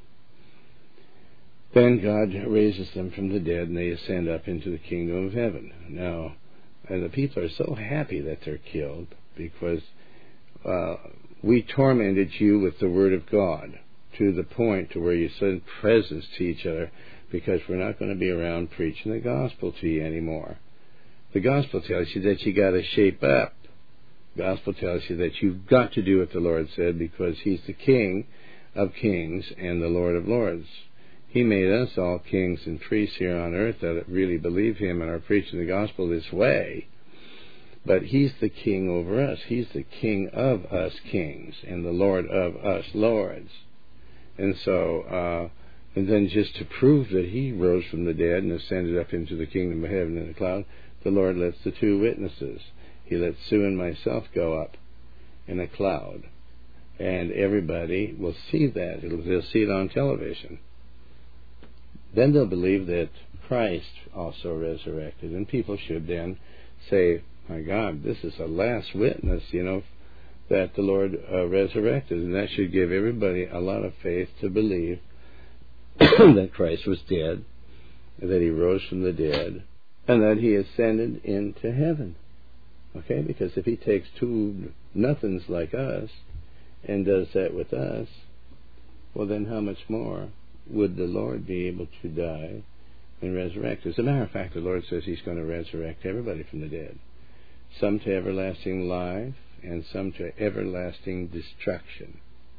then God raises them from the dead, and they ascend up into the kingdom of heaven. Now, and the people are so happy that they're killed, because Uh, we tormented you with the Word of God to the point to where you send presents to each other, because we're not going to be around preaching the gospel to you anymore. The gospel tells you that you got to shape up. The gospel tells you that you've got to do what the Lord said, because He's the King of kings and the Lord of lords. He made us all kings and priests here on earth that really believe Him and are preaching the gospel this way. But He's the King over us. He's the King of us kings and the Lord of us lords. And so, uh, and then just to prove that He rose from the dead and ascended up into the kingdom of heaven in a cloud, the Lord lets the two witnesses. He lets Sue and myself go up in a cloud. And everybody will see that. It'll, they'll see it on television. Then they'll believe that Christ also resurrected. And people should then say, my God, this is a last witness, you know, that the Lord uh, resurrected. And that should give everybody a lot of faith to believe that Christ was dead, that He rose from the dead, and that He ascended into heaven. Okay? Because if He takes two nothings like us and does that with us, well, then how much more would the Lord be able to die and resurrect? As a matter of fact, the Lord says He's going to resurrect everybody from the dead. Some to everlasting life, and some to everlasting destruction.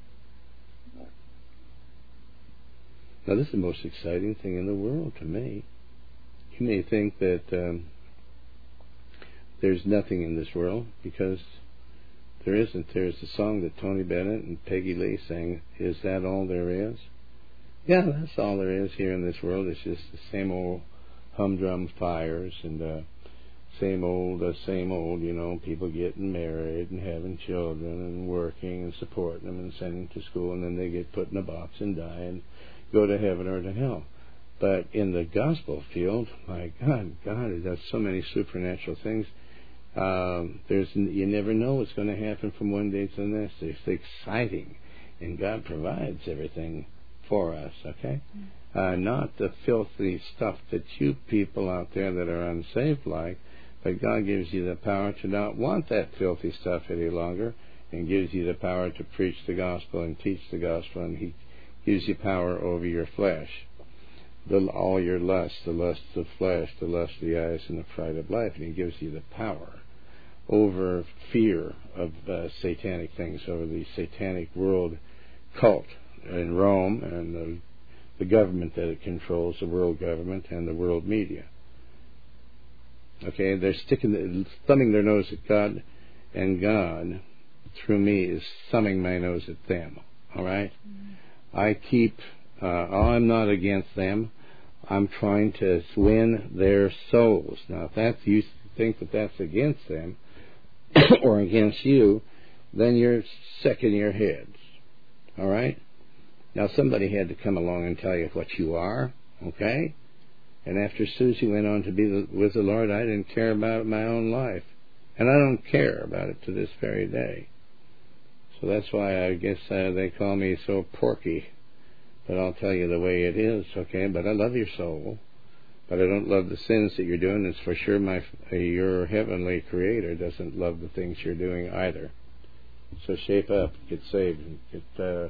Now, this is the most exciting thing in the world to me. You may think that um, there's nothing in this world, because there isn't. There's a song that Tony Bennett and Peggy Lee sang, Is That All There Is? Yeah, that's all there is here in this world. It's just the same old humdrum fires and uh, same old, uh, same old, you know, people getting married and having children and working and supporting them and sending them to school, and then they get put in a box and die and go to heaven or to hell. But in the gospel field, my God, God does so many supernatural things. Um, there's you never know what's going to happen from one day to the next. It's exciting, and God provides everything for us, okay? Uh, not the filthy stuff that you people out there that are unsaved like, but God gives you the power to not want that filthy stuff any longer, and gives you the power to preach the gospel and teach the gospel, and He gives you power over your flesh. The, all your lusts, the lust of the flesh, the lust of the eyes, and the pride of life, and He gives you the power over fear of uh, satanic things, over the satanic world cult in Rome and the, the government that it controls, the world government and the world media. Okay, they're sticking, the, thumbing their nose at God, and God, through me, is thumbing my nose at them. All right? Mm-hmm. I keep, uh, I'm not against them. I'm trying to win their souls. Now, if that's, you think that that's against them or against you, then you're sick in your heads. All right? Now, somebody had to come along and tell you what you are, okay? And after Susie went on to be the, with the Lord, I didn't care about my own life. And I don't care about it to this very day. So that's why I guess uh, they call me so porky. But I'll tell you the way it is, okay? But I love your soul. But I don't love the sins that you're doing. It's for sure my uh, your heavenly Creator doesn't love the things you're doing either. So shape up, get saved, and get, uh,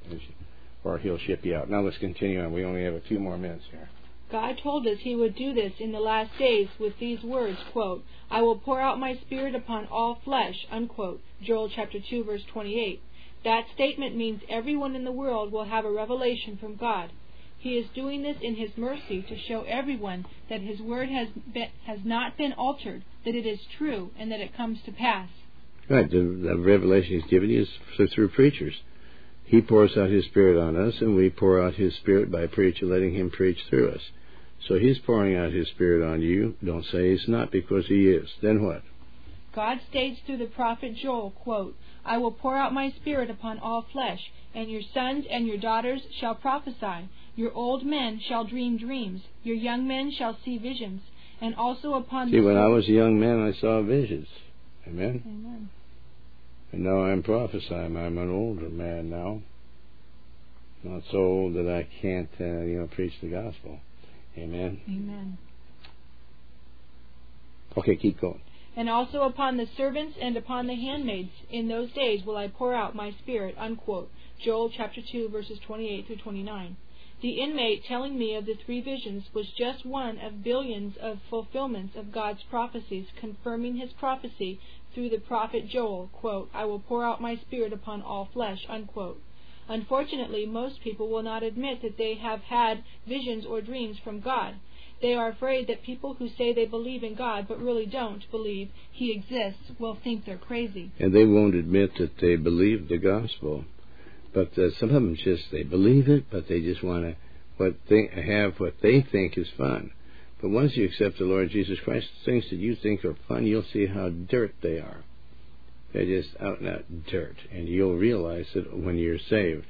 or He'll ship you out. Now let's continue on. We only have a few more minutes here.
God told us He would do this in the last days with these words, quote, I will pour out my Spirit upon all flesh, unquote, Joel chapter two, verse twenty-eight. That statement means everyone in the world will have a revelation from God. He is doing this in His mercy to show everyone that His word has been, has not been altered, that it is true, and that it comes to pass.
Right. The, the revelation He's given you is through preachers. He pours out His Spirit on us, and we pour out His Spirit by preaching, letting Him preach through us. So He's pouring out His Spirit on you. Don't say He's not, because He is. Then what?
God states through the prophet Joel, quote, I will pour out my Spirit upon all flesh, and your sons and your daughters shall prophesy. Your old men shall dream dreams. Your young men shall see visions. And also upon
See,
the...
when I was a young man, I saw visions. Amen?
Amen.
And now I'm prophesying. I'm an older man now. Not so old that I can't, uh, you know, preach the gospel. Amen?
Amen.
Okay, keep going.
And also upon the servants and upon the handmaids in those days will I pour out my Spirit, unquote. Joel chapter two, verses twenty-eight through twenty-nine. The inmate telling me of the three visions was just one of billions of fulfillments of God's prophecies, confirming His prophecy through the prophet Joel, quote, I will pour out my Spirit upon all flesh, unquote. Unfortunately, most people will not admit that they have had visions or dreams from God. They are afraid that people who say they believe in God but really don't believe He exists will think they're crazy.
And they won't admit that they believe the gospel. But uh, some of them just, they believe it, but they just want to what they have what they think is fun. But once you accept the Lord Jesus Christ, things that you think are fun, you'll see how dirt they are. They're just out and out dirt. And you'll realize it when you're saved.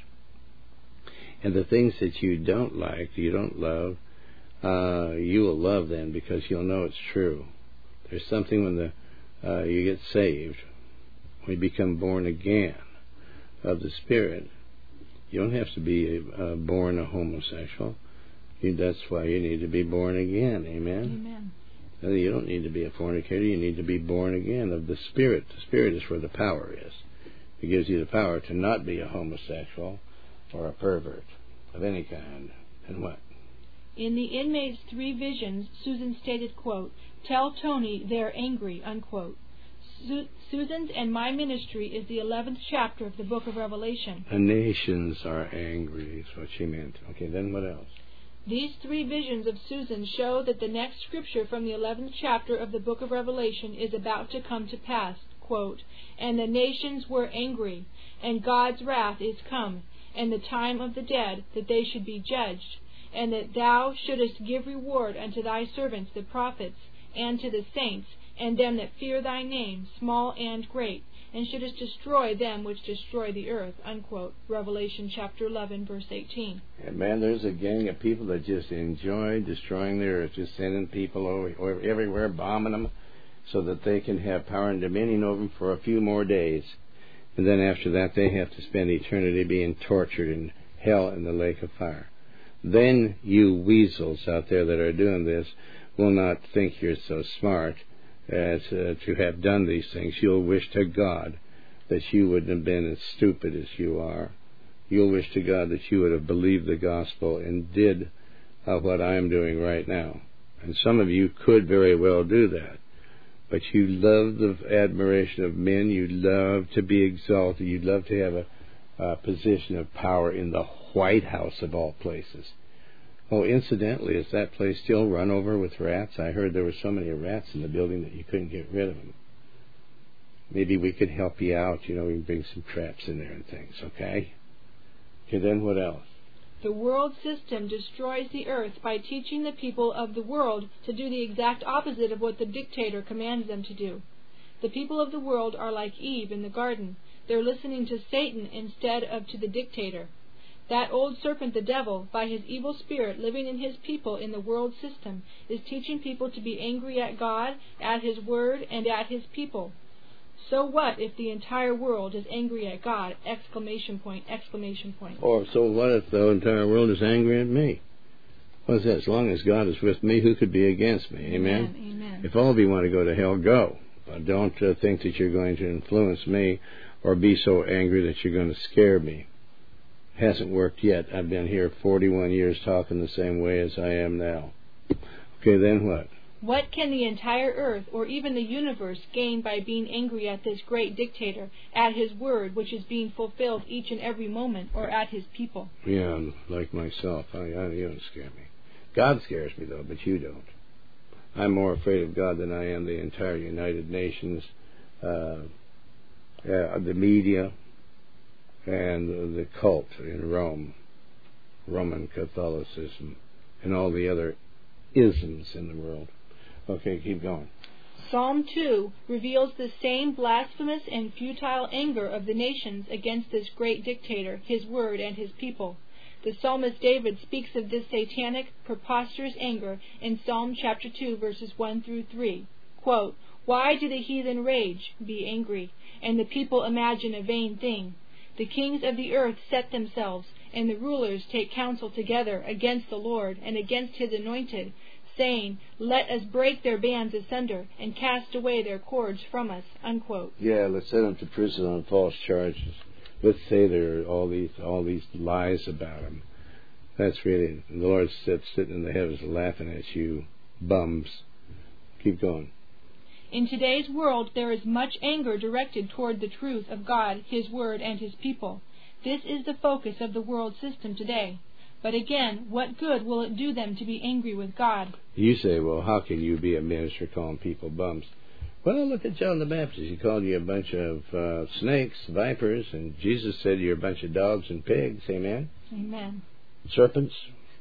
And the things that you don't like, you don't love, uh, you will love them because you'll know it's true. There's something when the uh, you get saved, when you become born again of the Spirit. You don't have to be uh, born a homosexual. You, that's why you need to be born again. Amen?
Amen.
You don't need to be a fornicator. You need to be born again of the Spirit. The Spirit is where the power is. It gives you the power to not be a homosexual or a pervert of any kind. And what?
In the inmate's three visions, Susan stated, quote, tell Tony they're angry, unquote. Su- Susan's and my ministry is the eleventh chapter of the book of Revelation.
The nations are angry, is what she meant. Okay, then what else?
These three visions of Susan show that the next scripture from the eleventh chapter of the book of Revelation is about to come to pass, quote, and the nations were angry, and God's wrath is come, and the time of the dead, that they should be judged, and that thou shouldest give reward unto thy servants the prophets, and to the saints, and them that fear thy name, small and great, and shouldest destroy them which destroy the earth, unquote. Revelation chapter eleven, verse eighteen.
And man, there's a gang of people that just enjoy destroying the earth, just sending people over, over everywhere, bombing them, so that they can have power and dominion over them for a few more days. And then after that, they have to spend eternity being tortured in hell in the lake of fire. Then you weasels out there that are doing this will not think you're so smart as uh, to have done these things. You'll wish to God that you wouldn't have been as stupid as you are. You'll wish to God that you would have believed the gospel and did uh, what I'm doing right now. And some of you could very well do that. but you love the admiration of men. You love to be exalted. You love to have a, a position of power in the White House of all places. Oh, incidentally, is that place still run over with rats? I heard there were so many rats in the building that you couldn't get rid of them. Maybe we could help you out. You know, we can bring some traps in there and things, okay? Okay, then what else?
The world system destroys the earth by teaching the people of the world to do the exact opposite of what the dictator commands them to do. The people of the world are like Eve in the garden. They're listening to Satan instead of to the dictator. That old serpent, the devil, by his evil spirit living in his people in the world system, is teaching people to be angry at God, at his word, and at his people. So what if the entire world is angry at God? Exclamation point, exclamation point.
Or so what if the entire world is angry at me? What's that? As long as God is with me, who could be against me? Amen?
Amen. Amen.
If all of you want to go to hell, go. But don't uh, think that you're going to influence me or be so angry that you're going to scare me. Hasn't worked yet. I've been here forty-one years talking the same way as I am now. Okay, then what?
What can the entire earth or even the universe gain by being angry at this great dictator, at his word, which is being fulfilled each and every moment, or at his people?
Yeah, like myself. I, I, you don't scare me. God scares me, though, but you don't. I'm more afraid of God than I am the entire United Nations, uh, uh, the media, and the cult in Rome, Roman Catholicism, and all the other isms in the world. Okay, keep going.
Psalm two reveals the same blasphemous and futile anger of the nations against this great dictator, his word, and his people. The psalmist David speaks of this satanic, preposterous anger in Psalm chapter two, verses one through three. Quote, "Why do the heathen rage, be angry, and the people imagine a vain thing? The kings of the earth set themselves, and the rulers take counsel together against the Lord and against his anointed, saying, let us break their bands asunder and cast away their cords from us." Unquote.
Yeah, let's send them to prison on false charges. Let's say there are all these all these lies about them. That's really, the Lord sits sitting in the heavens laughing at you, bums. Keep going.
In today's world, there is much anger directed toward the truth of God, his word, and his people. This is the focus of the world system today. But again, what good will it do them to be angry with God?
You say, well, how can you be a minister calling people bums? Well, look at John the Baptist. He called you a bunch of uh, snakes, vipers, and Jesus said you're a bunch of dogs and pigs. Amen?
Amen.
Serpents.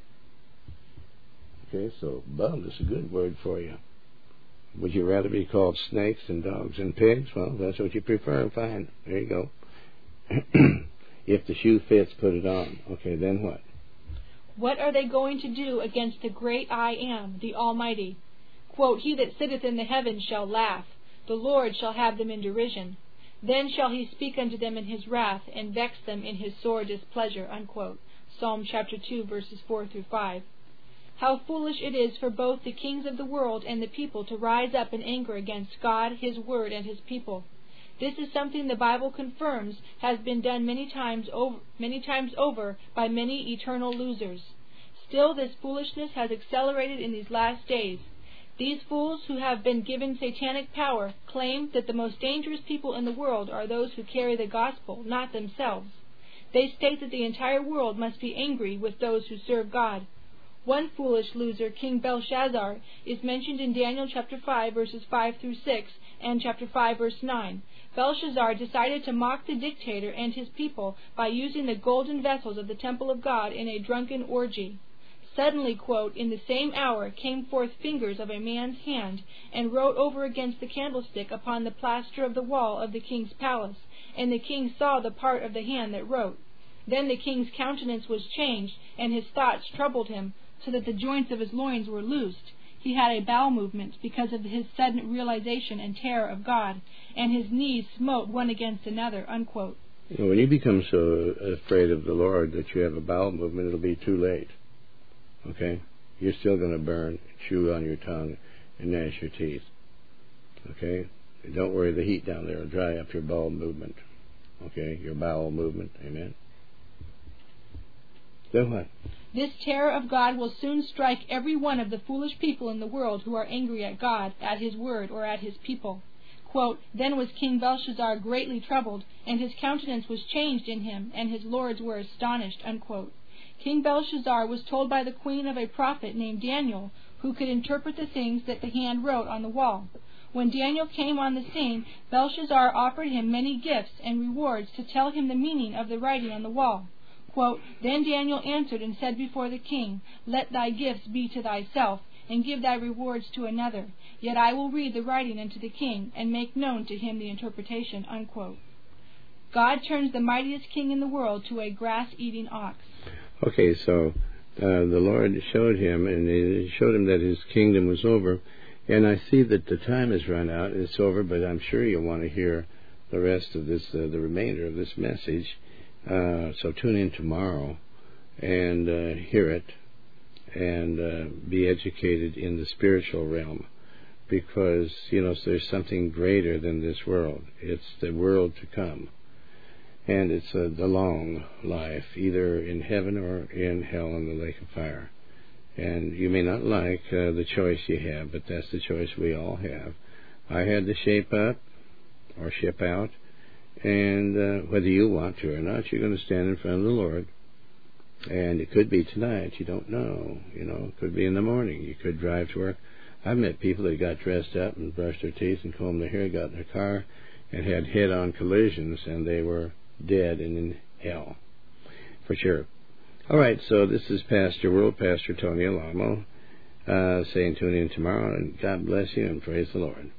Okay, so bum is a good word for you. Would you rather be called snakes and dogs and pigs? Well, that's what you prefer. Fine. There you go. If the shoe fits, put it on. Okay, then what?
What are they going to do against the great I Am, the Almighty? Quote, "He that sitteth in the heavens shall laugh. The Lord shall have them in derision. Then shall he speak unto them in his wrath, and vex them in his sore displeasure." Unquote. Psalm chapter two, verses four through five. How foolish it is for both the kings of the world and the people to rise up in anger against God, his word, and his people. This is something the Bible confirms has been done many times over, many times over by many eternal losers. Still, this foolishness has accelerated in these last days. These fools who have been given satanic power claim that the most dangerous people in the world are those who carry the gospel, not themselves. They state that the entire world must be angry with those who serve God. One foolish loser, King Belshazzar, is mentioned in Daniel chapter five, verses five through six, and chapter five, verse nine. Belshazzar decided to mock the dictator and his people by using the golden vessels of the temple of God in a drunken orgy. Suddenly, quote, "in the same hour came forth fingers of a man's hand, and wrote over against the candlestick upon the plaster of the wall of the king's palace, and the king saw the part of the hand that wrote. Then the king's countenance was changed, and his thoughts troubled him, so that the joints of his loins were loosed. He had a bowel movement because of his sudden realization and terror of God, and his knees smote one against another." Unquote.
When you become so afraid of the Lord that you have a bowel movement, it'll be too late. Okay? You're still going to burn, chew on your tongue, and gnash your teeth. Okay? Don't worry, the heat down there will dry up your bowel movement. Okay? Your bowel movement. Amen? Then what?
This terror of God will soon strike every one of the foolish people in the world who are angry at God, at his word, or at his people. Quote, Then was King Belshazzar greatly troubled, and his countenance was changed in him, and his lords were astonished. Unquote. King Belshazzar was told by the queen of a prophet named Daniel, who could interpret the things that the hand wrote on the wall. When Daniel came on the scene, Belshazzar offered him many gifts and rewards to tell him the meaning of the writing on the wall. Quote, Then Daniel answered and said before the king, Let thy gifts be to thyself, and give thy rewards to another. Yet I will read the writing unto the king, and make known to him the interpretation. Unquote. God turns the mightiest king in the world to a grass-eating ox.
Okay, so uh, the Lord showed him, and he showed him that his kingdom was over. And I see that the time has run out, and it's over, but I'm sure you'll want to hear the rest of this, uh, the remainder of this message. Uh, so tune in tomorrow and uh, hear it, and uh, be educated in the spiritual realm, because, you know, there's something greater than this world. It's the world to come, and it's uh, the long life, either in heaven or in hell in the lake of fire. And you may not like uh, the choice you have, but that's the choice we all have. I had to shape up or ship out, and uh, whether you want to or not, you're going to stand in front of the Lord. And it could be tonight. You don't know. You know, it could be in the morning. You could drive to work. I've met people that got dressed up and brushed their teeth and combed their hair, got in their car, and had head-on collisions, and they were dead and in hell, for sure. All right, so this is Pastor, World Pastor Tony Alamo, uh, saying tune in tomorrow, and God bless you, and praise the Lord.